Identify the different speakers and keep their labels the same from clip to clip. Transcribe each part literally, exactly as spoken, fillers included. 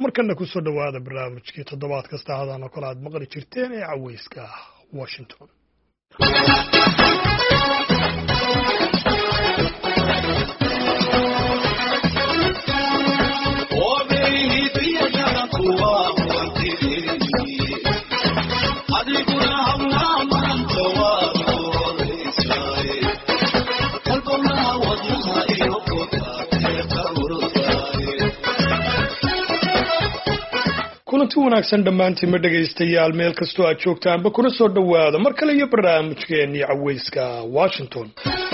Speaker 1: markana ku soo dhawaada barnaamijkii toddobaad kasta hadaan oo kala aad maqli jirteen ee caweyska Washington. kulanti wanaagsan dhamaantiin ma dhageystayaal meel kastoo aad joogtaanba kuna soo dhawaada mar kale iyo barnaamijkeennii caweyska Washington.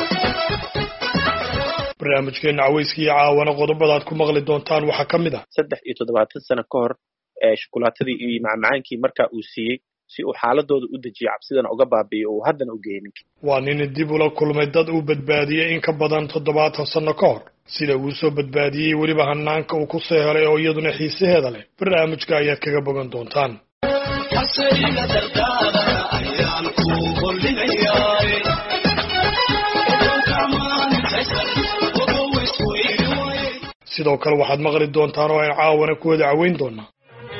Speaker 1: barnaamijkeena caweyska iyo caawana qodobada aad ku maqli doontaan waxaa ka mid ah
Speaker 2: saddex iyo toddobaatan sano ka hor ee shukulaatadii iyo macmacaankii markaa uu siiyey si uu xaaladooda u dejiyo cabsidana uga baabiyo oo haddana u geenin.
Speaker 1: waa nin dib ula kulmay dad uu badbaadiyey in ka badan toddobaatan sano ka hor sida uu soo badbaadiyey weliba hanaanka uu ku soo helay oo iyaduna xiisaheeda leh. barnaamijka ayaad kaga bogan doontaan. sidoo kale waxaad maqli doontaan oo aan caawana ku wada caweyn doonaa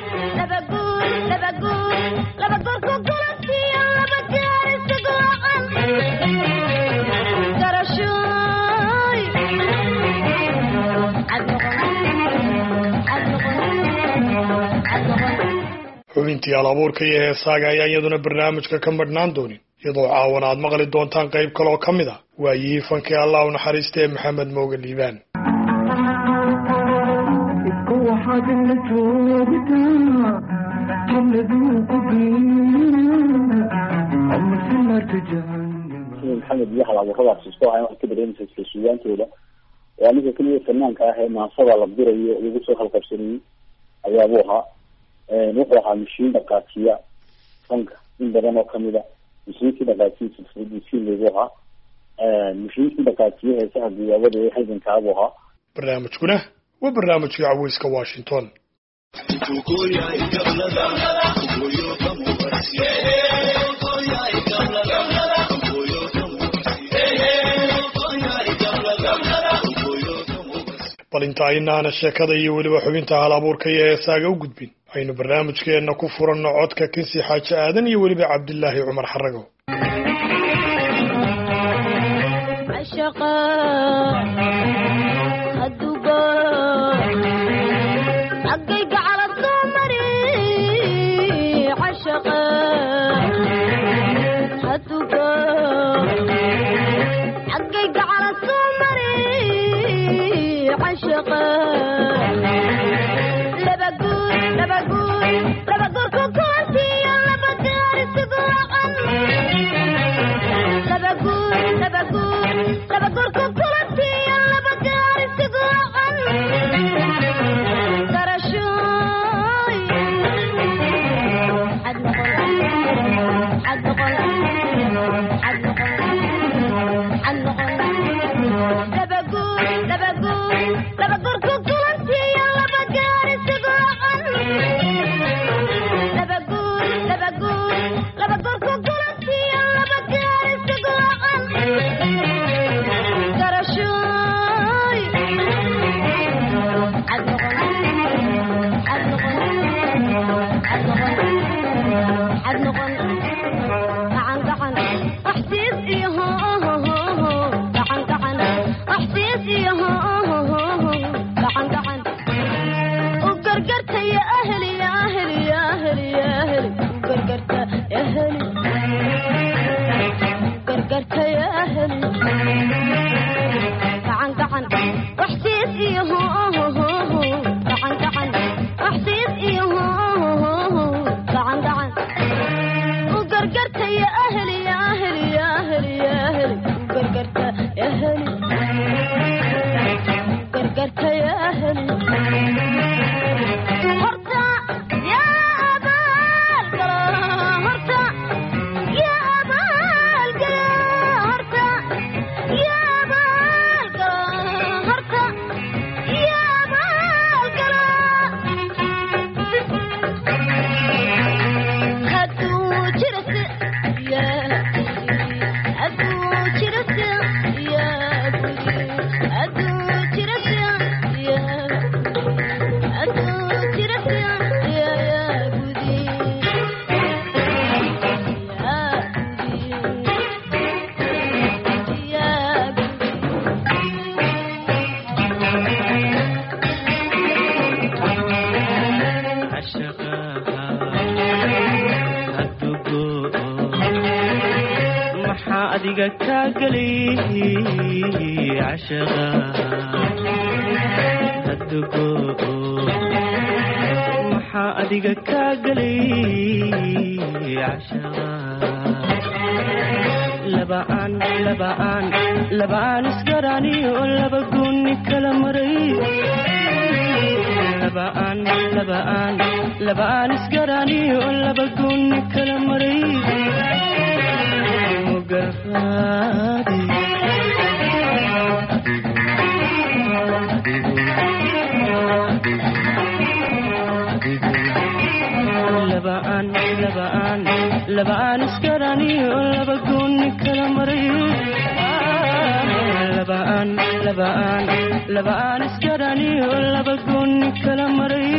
Speaker 1: xubintii alabuurka iyo heesaaga ayaa iyaduna barnaamijka ka madhnaan doonin iyadoo caawan aad maqli doontaan qayb kale oo ka mid ah waayihii fankii allah u naxariista ee maxamed mooge liibaan.
Speaker 3: maxamed iyo halabuuradaas isku hayan ka dareemaysa suugaantooda waa ninka kaliya fanaanka ah ee maasada la dirayo lagu soo halqabsanayay ayaabuu ahaa. wuxuu ahaa mashiin dhaqaatiya fanka in badan oo kamid a mashiinkii dhaqaatiya silsiladiisii lagu ahaa mashiinkii dhaqaatiya heesaha guyaabada ee haydankaabu ahaa.
Speaker 1: barnaamijkuna waa barnaamijkii caweyska Washington. bal inta aynaana sheekada iyo weliba xubinta halabuurka iyo heesaaga u gudbin aynu barnaamijkeenna ku furanno codka kinsi xaaji aadan iyo weliba cabdilaahi cumar xarago.
Speaker 4: adiga ka galay cashaqa hadugo maxa adiga ka galay cashaqa labaan labaan labaan isgarani oo laba gooni kala maray labaan labaan labaan isgarani oo laba gooni kala maray mugaradi labaan labaan labaan isgarani oo laba gooni kala maray labaan labaan labaan isgarani oo laba gooni kala maray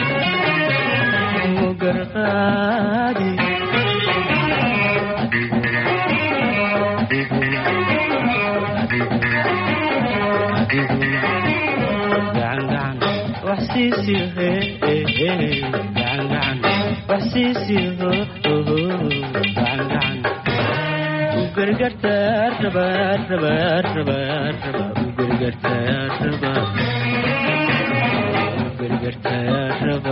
Speaker 4: mugaradi gacan gacan wax siisiyo gacan gacan wax siisiyo gacan gacan ugargartaa raba raba raba raba ugargartaa raba ugargartaa raba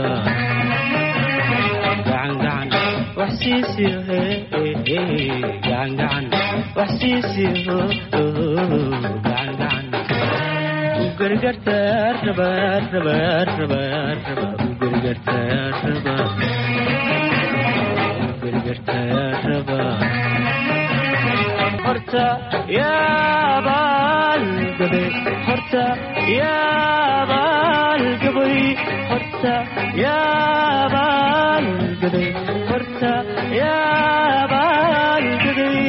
Speaker 4: gacan gacan wax siisiyo gacan gacan wax siisiyo gacan gacan ugargartaa raba raba raba raba ugargartaa raba ugargartaa raba horta yaabal gabay horta yaabal gabay horta yaabal gabay horta yaabal gabay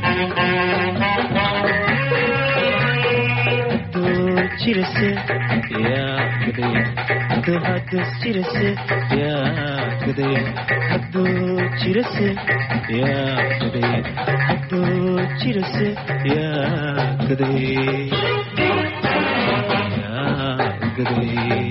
Speaker 4: do chirase ya gabay do hadu chirase ya gabay hadu chirase ya gabay hadu chirase ya gabay ya gabay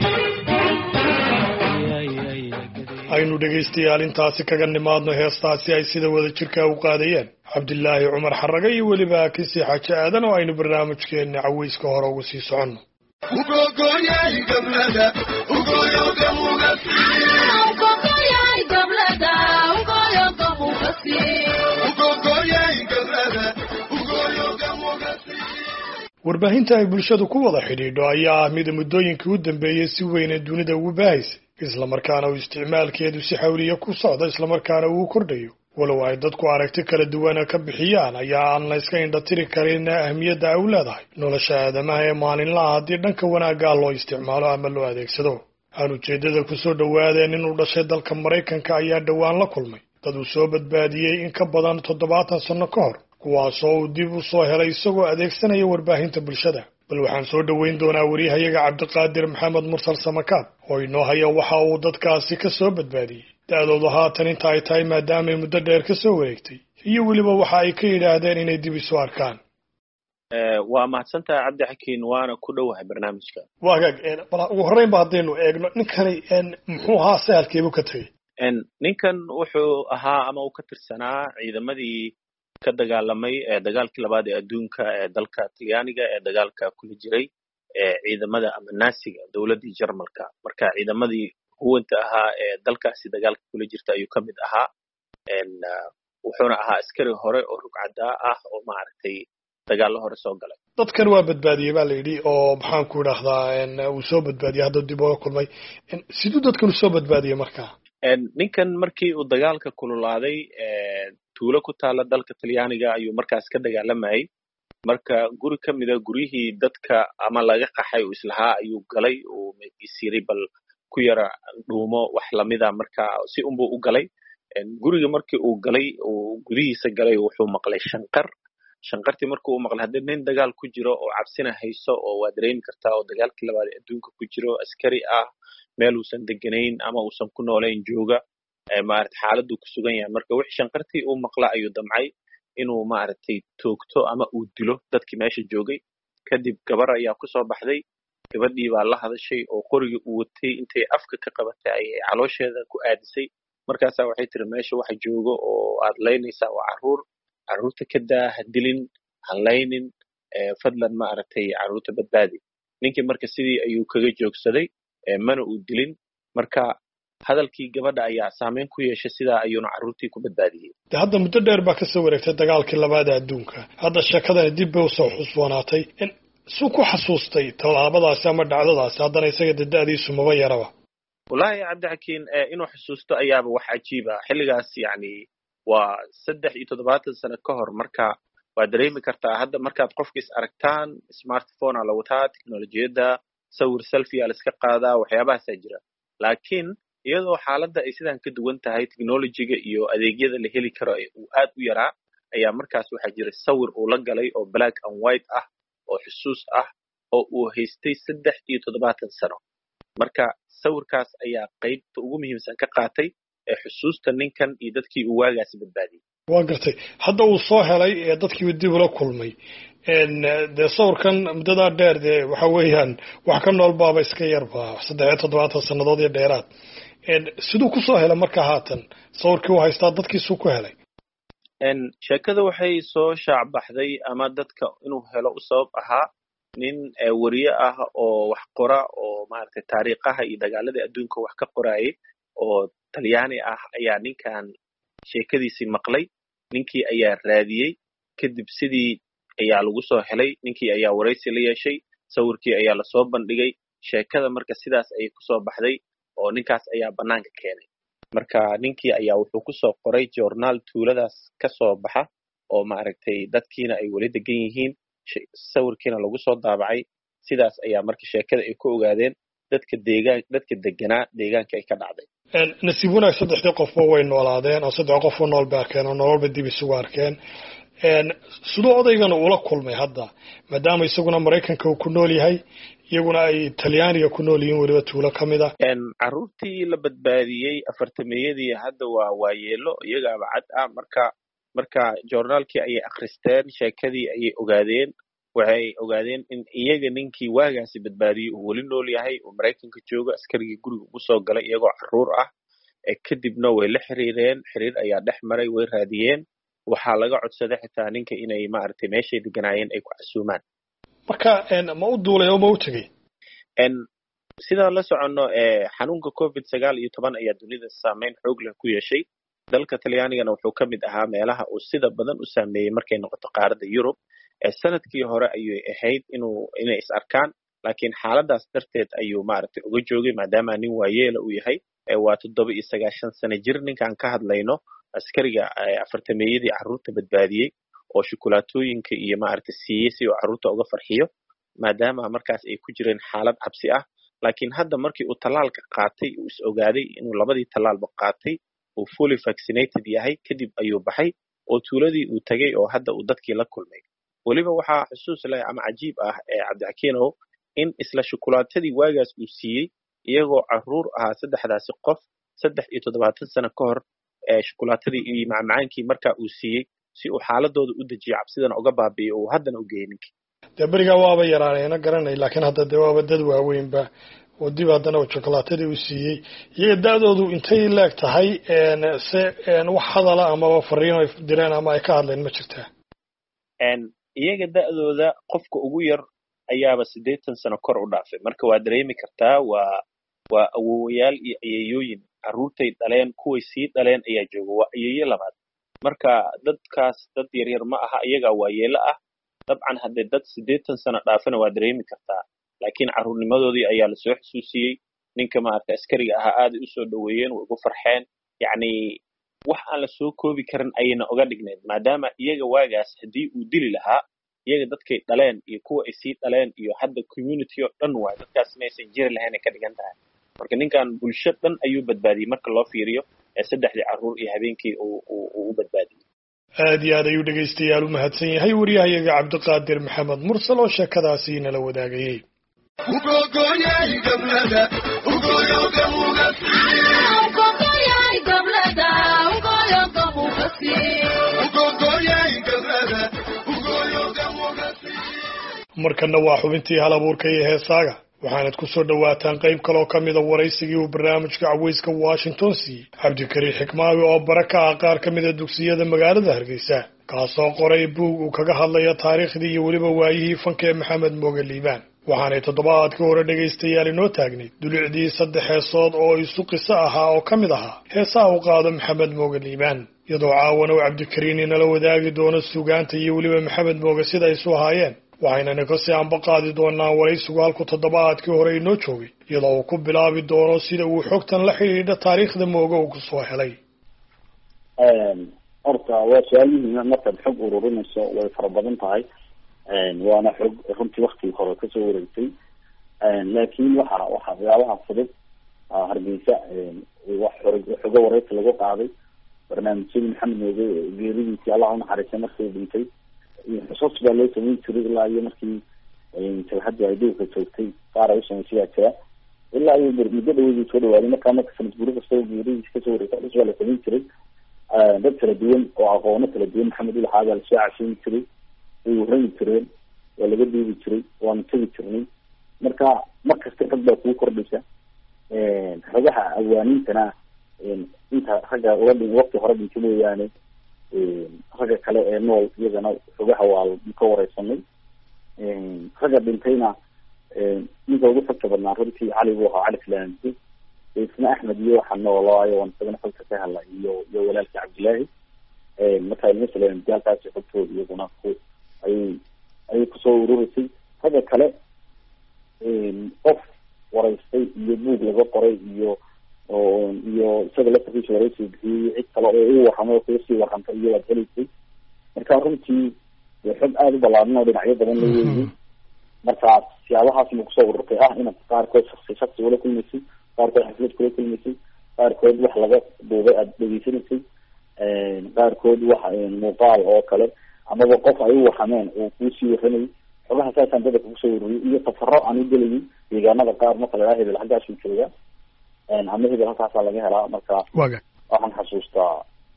Speaker 1: aynu dhegaystayaal intaasi kaga nimaadno heestaasi ay sida wada jirka u qaadayeen cabdilaahi cumar xaraga iyo weliba kisi xaaji aadan oo aynu barnaamijkeenna cawayska hore ugu sii soconno warbaahinta ay bulshadu ku wada xidhiidho ayaa ah mida muddooyinkii u dambeeyey si weyn ee dunida ugu baahaysay islamarkaana uu isticmaalkeedu si xawliya ku socdo islamarkaana uu kordhayo walow ay dadku aragti kala duwana ka bixiyaan ayaa aan la iska indhatiri karin ahmiyadda ay u leedahay nolosha aadamaha ee maalinlaha haddii dhanka wanaaggaa loo isticmaalo ama loo adeegsado aan ujeeddada ku soo dhowaadeen inuu dhashay dalka maraykanka ayaa dhowaan la kulmay dad uu soo badbaadiyey in ka badan toddobaatan sanno ka hor kuwaasoo uu dib u soo helay isagoo adeegsanaya warbaahinta bulshada bal waxaan soo dhoweyn doonaa wariyahayaga cabdiqaadir maxamed mursal samakaab oo inoo haya waxa uu dadkaasi ka soo badbaadiyey da-doodu haatan inta ay tahay maadaamay muddo dheer ka soo wareegtay iyo weliba waxa ay ka yidhaahdeen inay dib isu arkaan
Speaker 2: waa mahadsantahay cabdi xakiin waana ku dhowahay barnaamijka
Speaker 1: waagaag bal ugu horreyn ba haddaynu eegno ninkani muxuu ahaa sahalkeebu ka tegey
Speaker 2: ninkan wuxuu ahaa ama uu ka tirsanaa ciidamadii ka dagaalamay ee dagaalkii labaad ee adduunka ee dalka talyaaniga ee dagaalka kula jiray ee ciidamada ama naasiga dowladdii jarmalka marka ciidamadii huwanta ahaa ee dalkaasi dagaalka kula jirta ayuu ka mid ahaa wuxuuna ahaa askari hore oo rugcadaa ah oo maaragtay dagaallo hore soo galay
Speaker 1: dadkan waa badbaadiyey baa la yidhi oo maxaan ku idhaahdaa uu soo badbaadiyey hadda dib ooga kulmay siduu dadkan u soo badbaadiyey markaa
Speaker 2: ninkan markii uu dagaalka kululaaday tuulo ku taala dalka talyaaniga ayuu markaas ka dagaalamayay marka guri ka mida guryihii dadka ama laga qaxay uu islahaa ayuu galay uu isiray bal ku yara dhuumo wax lamida marka si unbuu u galay guriga markii uu galay uu gudihiisa galay wuxuu maqlay shanqar shanqartii markii uu maqlay haddii nin dagaal ku jiro oo cabsina hayso oo waa dareemi kartaa oo dagaalkii labaad adduunka ku jiro askari ah meel uusan deganayn ama uusan ku noolayn jooga maaragtay xaaladdu ku sugan yahay marka wixii shanqartii uu maqla ayuu damcay inuu maaragtay toogto ama uu dilo dadkii meesha joogay kadib gabar ayaa ku soo baxday gabadhii baa la hadashay oo qorigii uu watay intay afka ka qabatay ayay caloosheeda ku aadisay markaasaa waxay tiri meesha waxa joogo oo aad laynaysaa waa carruur carruurta ka daa ha dilin hanlaynin fadlan ma aragtay carruurta badbaadi ninkii marka sidii ayuu kaga joogsaday mana uu dilin marka hadalkii gabadha ayaa saameyn ku yeeshay sidaa ayuuna carruurtii ku badbaadiyey
Speaker 1: de hadda muddo dheer baa kasoo wareegtay dagaalkii labaad adduunka hadda sheekadani dib bay usoo xusboonaatay suu ku xasuustay tallaabadaasi ama dhacdadaasi haddana isaga dada-diisu maba yaraba
Speaker 2: wallaahi cabdixakiin inuu xusuusto ayaaba wax cajiiba xilligaas yacni waa saddex iyo toddobaatan sano ka hor marka waad dareemi kartaa hadda markaad qofka is aragtaan smartphone aa la wataa teknolojiyadda sawir selfie aa la iska qaadaa waxyaabahaasaa jira laakiin iyadoo xaaladda ay sidaan ka duwan tahay technologiga iyo adeegyada la heli karo uu aad u yaraa ayaa markaas waxaa jira sawir uu la galay oo black and white ah oo xusuus ah oo uu haystay saddex iyo toddobaatan sano marka sawirkaas ayaa qaybta ugu muhiimsan ka qaatay ee xusuusta ninkan iyo dadkii uu waagaasi badbaadiyey
Speaker 1: waa gartay hadda uu soo helay ee dadkiiba dib ula kulmay dee sawirkan muddadaa dheer dee waxa weeyaan wax ka nool baaba iska yarba saddex iyo toddobaatan sannadood iyo dheeraad siduu kusoo helay marka haatan sawirkii uu haystaa dadkiisuu ku helay
Speaker 2: sheekada waxay soo shaacbaxday ama dadka inuu helo u sabab ahaa nin wariye ah oo wax qora oo maaragtay taariikhaha iyo dagaaladii adduunka wax ka qoraayay oo talyaani ah ayaa ninkan sheekadiisii maqlay ninkii ayaa raadiyey kadib sidii ayaa lagu soo helay ninkii ayaa waraysi la yeeshay sawirkii ayaa lasoo bandhigay sheekada marka sidaas ayay kusoo baxday oo ninkaas ayaa bannaanka keenay marka ninkii ayaa wuxuu kusoo qoray journaal tuuladaas ka soo baxa oo maaragtay dadkiina ay weli degan yihiin sawirkiina lagu soo daabacay sidaas ayaa marka sheekada ay ku ogaadeen dadka deegaan dadka deganaa deegaanka ay ka dhacday
Speaker 1: nasiib wanaag saddexdii qofba way noolaadeen oo saddex qofba nool bay arkeen oo nololba dib isugu arkeen siduu odaygana ula kulmay hadda maadaama isaguna maraykanka uu ku nool yahay iyaguna ay talyaaniga ku nool yihiin weliba tuulo ka mid ah
Speaker 2: carruurtii la badbaadiyey afartameeyadii hadda waa waayeelo iyagaaba cad ah marka marka journaalkii ayay akhristeen sheekadii ayay ogaadeen waxay ogaadeen in iyaga ninkii waagaasi badbaadiyey uu weli nool yahay oo maraykanka joogo askarigii guriga ugu soo galay iyagoo carruur ah kadibna way la xiriireen xiriir ayaa dhex maray way raadiyeen waxaa laga codsaday xitaa ninka inay maaragtay meeshay deganaayeen ay ku casuumaan
Speaker 1: marka ma u duulay oo ma u tegey
Speaker 2: sidaan la soconno xanuunka covid sagaal iyo toban ayaa dunida saameyn xoog leh ku yeeshay dalka talyaanigana wuxuu ka mid ahaa meelaha uu sida badan u saameeyey markay noqoto qaaradda yurub sanadkii hore ayay ahayd inuu inay is arkaan laakiin xaaladaas darteed ayuu maaragtay uga joogay maadaama nin waayeela uu yahay waa toddoba iyo sagaashan sano jir ninkaan ka hadlayno askariga afartameeyadii carruurta badbaadiyey oo shukulaatooyinka iyo maaragtay siiyey si uu carruurta uga farxiyo maadaama markaas ay ku jireen xaalad cabsi ah laakiin hadda markii uu tallaalka qaatay uu is ogaaday inuu labadii tallaalba qaatay uu fully vaccinated yahay kadib ayuu baxay oo tuuladii uu tegey oo hadda uu dadkii la kulmay weliba waxaa xusuus leh ama cajiib ah ee cabdixakiinow in isla shukulaatadii waagaas uu siiyey iyagoo carruur ahaa saddexdaasi qof saddex iyo toddobaatan sano ka hor shukulaatadii iyo macmacaankii markaa uu siiyey si uu xaaladooda u dejiyo cabsidana uga baabi'iyo uu haddana u geeyey ninkii
Speaker 1: dee berigaa waaba yaraanayna garanay laakiin hadda dee waaba dad waaweynba oo dib haddana shukulaatadii uu siiyey iyaga da-doodu intay leeg tahay se wax hadala amaba fariin ay direen ama ay ka hadleen ma jirtaa
Speaker 2: iyaga da-dooda qofka ugu yar ayaaba siddeetan sano kor u dhaafay marka waa dareemi kartaa waa waa awowayaal iyo ayeeyooyin carruurtay dhaleen kuway sii dhaleen ayaa jooga waa ayeeyo labaad marka dadkaas dad yaryar ma aha iyagaa waayeelo ah dabcan haddee dad siddeetan sano dhaafana waa dareemi kartaa laakiin carruurnimadoodii ayaa lasoo xusuusiyey ninka maaragta askariga ahaa aaday usoo dhoweeyeen way ugu farxeen yacni wax aan la soo koobi karin ayayna oga dhignayd maadaama iyaga waagaas haddii uu dili lahaa iyaga dadkay dhaleen iyo kuwa ay sii dhaleen iyo hadda community oo dhan waay dadkaas inaysan jiri lahayn ay ka dhigan tahay marka ninkan bulsho dhan ayuu badbaadiyey marka loo fiiriyo ee saddexdii carruur iyo habeenkii uu u badbaadiyey
Speaker 1: aad iyo aad ayuu dhegaystayaal u mahadsan yahay wariyahayaga cabdiqaadir maxamed mursal oo sheekadaasi nala wadaagayey markana waa xubintii hal abuurka iyo heesaaga waxaanad ku soo dhowaataan qayb kaloo ka mida waraysigii uu barnaamijka cawayska washington siiyey cabdikariin xikmaawi oo bara ka ah qaar ka mida dugsiyada magaalada hargeysa kaasoo qoray buug uu kaga hadlaya taariikhdii iyo weliba waayihii fanka ee maxamed mooge liibaan. waxaanay toddobaadkii hore dhegaystayaal inoo taagnayd dulicdii saddex heesood oo isu qiso ahaa oo ka mid ahaa heesaha uu qaado maxamed mooge liibaan, iyadoo caawana uu cabdikariin inala wadaagi doono suugaanta iyo weliba maxamed mooge sida ay isu ahaayeen. waxaynana kasii anba qaadi doonaa waraysigu halku toddobaadkii hore inoo joogay, iyadoo uu ku bilaabi doono sida uu xogtan la xidhiidha taariikhda mooge uu ku soo helay.
Speaker 3: horta waa su-aal muhiima. markaad xog ururinayso way fara badan tahay, waana xog runtii waktigii hore kasoo wareegtay. laakiin waxa waxa waxyaabaha fudud hargeysa wax xogo wareysi lagu qaaday barnaamijyadii maxamed mooge geeridiisii allah unaxariistay markii dhintay xusuus baa loo samayn jiray ilaa iyo markii jabhadii ay dhowka joogtay qaar ay usamaysay baa jira ilaa iyo muddo dhaweydii soo dhawaaday. markaa marka sanad guri kastoo geeridiisi kasoo wareegtay xus baa la samayn jiray. dad kala duwan oo aqoono kala duwan maxamed ulaxaa baa lasoo casheyn jiray, way warami jireen, waa laga duubi jiray, waanu tegi jirnay. marka markasta rag baa kugu kordhaysa. ragaha awaaniintana inta ragga ula dhin waqti hore dhintay mooyaane ragga kale ee nool iyagana xogaha waa ka wareysanay. ragga dhintayna ninka ugu xogta badnaa runtii cali buu ahaa, cali filaansi. isna axmed iyo waxaa noolaayo waan isagana xogta ka hadla iyo iyo walaalkii cabdillaahi. marka masalan daalkaasi xogtooda iyaguna ku ayay ayay kusoo ururisay. ragga kale qof wareystay iyo buug laga qoray iyo iyo isaga laftiisa wareysi bixiyey cid kale oo u warramay oo kuga sii warrantay iyo waad helaysay. marka runtii xog aada u ballaaran oo dhinacyo badan la weeyey. marka siyaabahaas ma kusoo ururtay ah inaad qaarkood shaksi shaksi ula kulmaysay, qaarkood xaflad kula kulmaysay, qaarkood wax laga duubay aada dhegeysanaysay, qaarkood wax muuqaal oo kale amaba qof ay u warrameen oo kuusii warramayay. xogaha saasaan dadka kusoo ururiyay iyo safaro aan u gelayay deegaanada qaar marka lagaa hebel xaggaasuu jooga ama hebel halkaasaa laga helaa. marka waxaan xasuustaa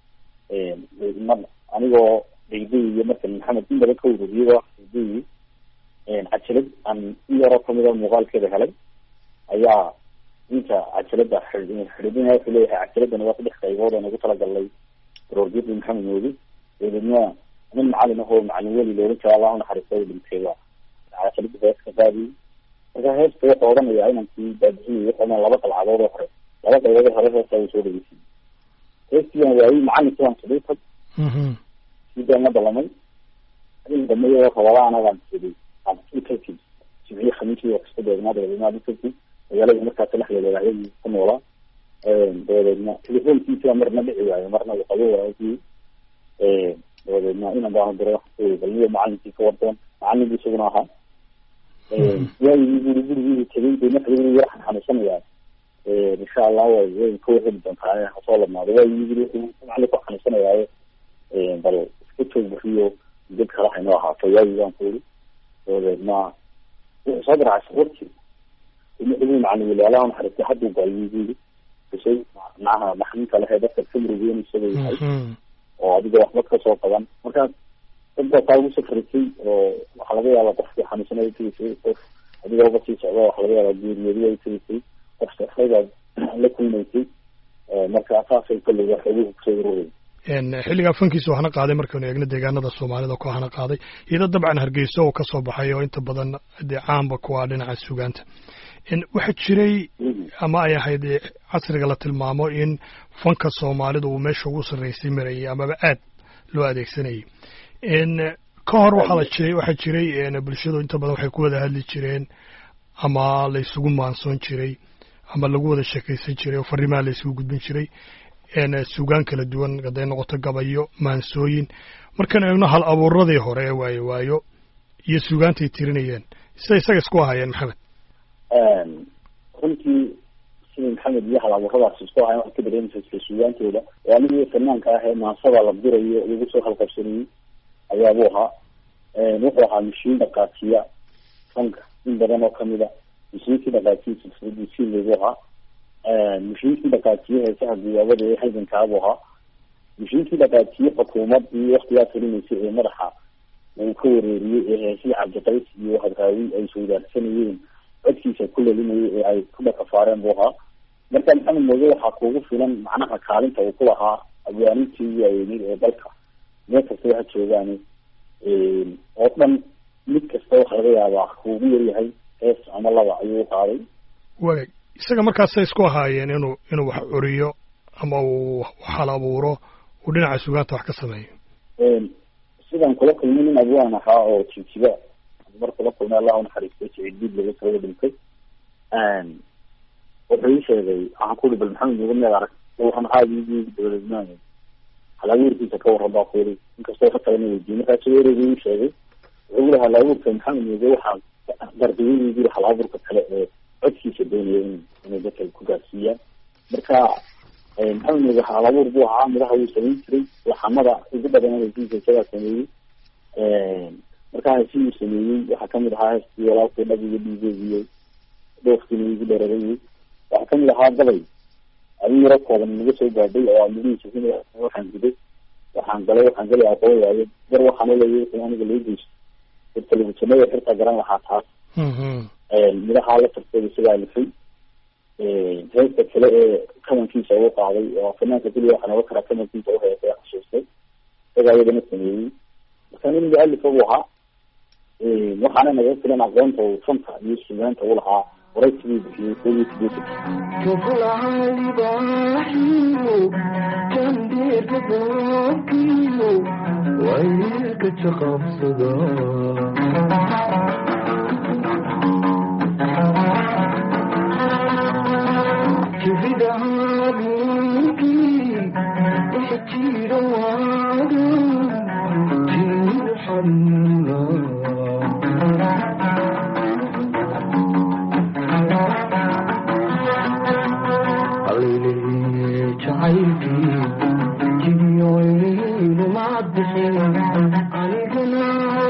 Speaker 3: mar anigoo degdegaya marka maxamed in badan ka ururiyay degdegayay cajalad aan in yaroo kamida muuqaalkeeda helay ayaa ninka cajalada xidhidinaya wuxuu leeyahay cajaladana waa saddex qaybood aan ugu talagalnay roorjiyadii maxamed mooge. dabeedna nin macalin ahoo macalin weli loolan jira allah unaxariistay dhintay waa cajalada hees ka qaadiyey. marka heesta wuxuu odhanayaa inankii baabixiyey wuxuuna laba qalcadood oo hore laba qaybood hore heesta uu soo dhegeysay. heestiian waayey macalinkii waan saday tag sidaan la dalamay in dambe rabada anagaan saday abtutaki sibciye khamiisii oo kasta deegnaa dabeedna abtutaki magaalada markaa talaxdeeda waacyadii ku noolaa. dabadeedna telefoonkiisa marna dhici waayo marna uu qabo waayay. dabadeedna inan baanu diray balniyo macalinkii ka wardoon macalinkii isaguna ahaa waayigii guri gurigii tegay dee marka guri yar xanuunsanayaa insha allah way way ka warheli doontaa hasoo ladnaado. waayigii guri macalinku xanuunsanayaayo bal iska joog buriyo dad kale haynoo ahaato waayigaan ku uri. dabadeedna wuxuu soo garaacay safarkii imi macalin weli allah unaxariistay hadduu gaayigii kusay macnaha maxninka lehe dadka kamrigeyn isaga yahay oo adiga waxba kasoo qaban. markaas dad baa taa ugu safarisay oo waxaa laga yaabaa qofkii xanuunsanay tegisay, qof adiga uga sii socda waxaa laga yaabaa geeriyooday ay tegisay, qof safraybaad la kulmaysay. marka asaasay kolliga xoguhu kusoo ururayay.
Speaker 1: xilligaa fankiisa waxna qaaday markaynu eegno deegaanada soomaalida ku hana qaaday iyadoo dabcan hargeysa oo kasoo baxay oo inta badan dee caamba ku ah dhinaca sugaanta. waxaa jiray ama ay ahayd casriga la tilmaamo in fanka soomaalida uu meesha ugu sarreysay marayay amaba aad loo adeegsanayay. ka hor waxaa la jiray waxaa jiray bulshadu inta badan waxay ku wada hadli jireen ama la isugu maansoon jiray ama lagu wada sheekaysan jiray oo fariimaha la isugu gudbin jiray sugaan kala duwan haday noqoto gabayo, maansooyin. markaan eegno hal abuuradii hore ee waayo waayo iyo sugaantay tirinayeen sida isaga isku ahayeen maxamed.
Speaker 3: runtii sida maxamed iyo hal abuuradaas isku ahayen waxaad ka dareemaysa sugaantooda oo anigii fanaanka ah ee maansada la dirayo lagu soo halqabsanayey ayaabuu ahaa. wuxuu ahaa mashiin dhaqaatiya fanka in badan oo kamid a mashiinkii dhaqaatiya silsiladiisiilagu ahaa. mashiinkii dhaqaatiye heesaha guyaabada ee halgankaabuu ahaa. mashiinkii dhaqaatiye xukuumad iyo waktigaa talinaysay ee madaxa uu ka wareeriyey ee heesihii cabdiqays iyo hadraawi ay sawdaarsanayeen codkiisa ku lelinayay ee ay ku dhakafaareen buu ahaa. marka maxamed mooge waxaa kuugu filan macnaha kaalinta uu ku lahaa abwaanintii waaweynid ee dalka meel kasta waxa joogaan oo dhan mid kasta waxa laga yaabaa kuugu yaryahay hees ama laba ayuu qaaday
Speaker 1: waay isaga markaasay isku ahaayeen inuu inuu wax curiyo ama uu xal abuuro uu dhinaca sugaanta wax ka sameeyo
Speaker 3: sidaan kula kulmay nin abwaan ahaa oo jijiba mar kula kulmay allah u naxariisto siciid laga soo dhintay wuxuu ii sheegay waxaan ku dhibal maxamed ugu meel arag waxaan caadi dowladnimada halabuurkiisa ka warran baa kuuri inkastoo ka talana weydiiyey markaas weerarigii uu sheegay wuxuu lahaa halabuurka maxamed ugu waxaa dardiyadii halabuurka kale ee codkiisa doonaya inay dadka ku gaarsiiyaan marka maxamed ugu halabuur buu ahaa midaha uu samayn jiray laxamada ugu badan hesiisa isagaa sameeyey markaa hesi uu sameeyey waxaa kamid ahaa heestii walaalkii dhabiga dhiigeediyo dhoofkiina igu dheeraday waxaa kamid ahaa gabay adin yaro kooban naga soo gaadhay oo midhihiisa waxaan guday waxaan galay waxaan galay aqoon waayo dar waxaan leeyahay aniga loo geysto telefishinada xirta garan lahaa taas midhaha la tartay sidaa lifay heesta kale ee kamankiisa uu qaaday oo fanaanka keliya waxaa naga karaa kamankiisa u heesay xasuustay isagaa iyadana sameeyey marka nin mualif buu ahaa waxaana naga filan aqoonta uu fanta iyo sugaanta u lahaa وريتني بيقولي كده
Speaker 4: شوفوا عالي باحيو كان دير تبوكيو ويلك تشقف صدا شوفي دعابيكي احكي رواقا جيل حنا عيبي جيوين ومعدسين عليكنا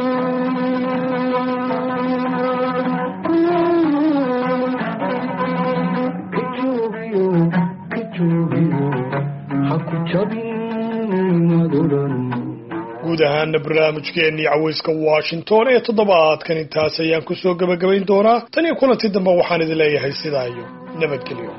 Speaker 4: كتشوبيو كتشوبيو حكو تشابين مدورن
Speaker 1: guud ahaana barnaamijkeennii cawayska washington ee toddobaadkan intaas ayaan kusoo gabagabayn doonaa tan iyo kulanti dambe waxaan idin leeyahay sidaa iyo nabadgelyo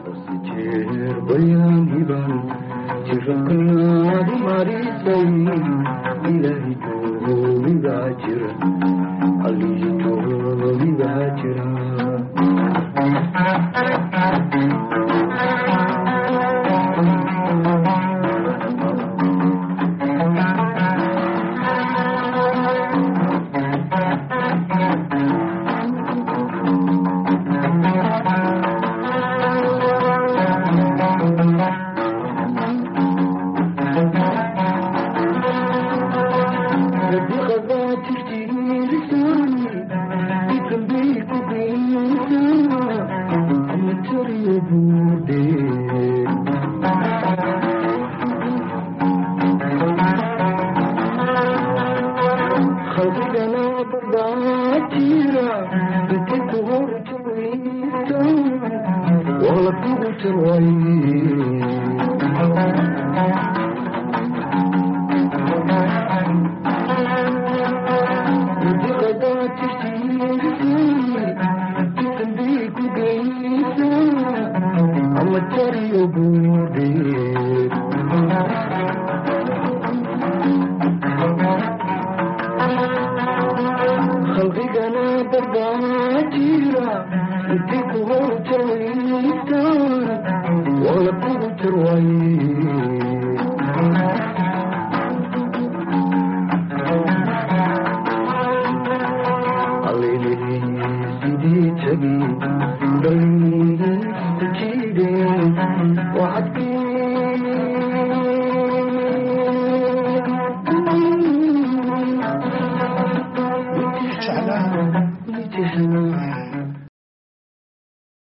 Speaker 4: خلقنا برباتيرا